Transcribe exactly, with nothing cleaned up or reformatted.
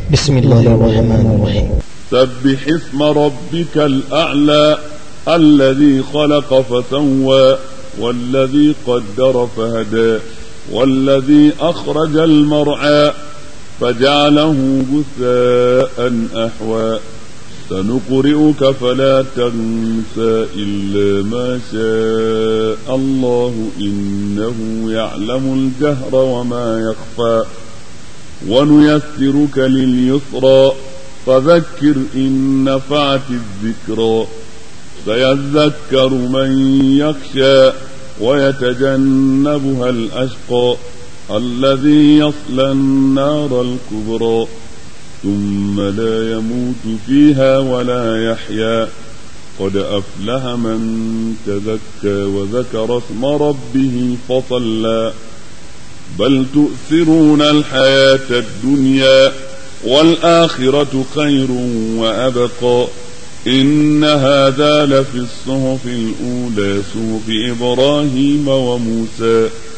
بسم الله الرحمن الرحيم. سبح اسم ربك الأعلى الذي خلق فسوى والذي قدر فهدى والذي أخرج المرعى فجعله غثاء أحوى سنقرئك فلا تنسى إلا ما شاء الله إنه يعلم الجهر وما يخفى ونيسرك لليسرى فذكر إن نفعت الذكرى سيذكر من يخشى ويتجنبها الأشقى الذي يصلى النار الكبرى ثم لا يموت فيها ولا يحيا قد أفلح من تزكى وذكر اسم ربه فصلى بل تؤثرون الحياة الدنيا والآخرة خير وأبقى إن هذا لفي الصحف الأولى صحف إبراهيم وموسى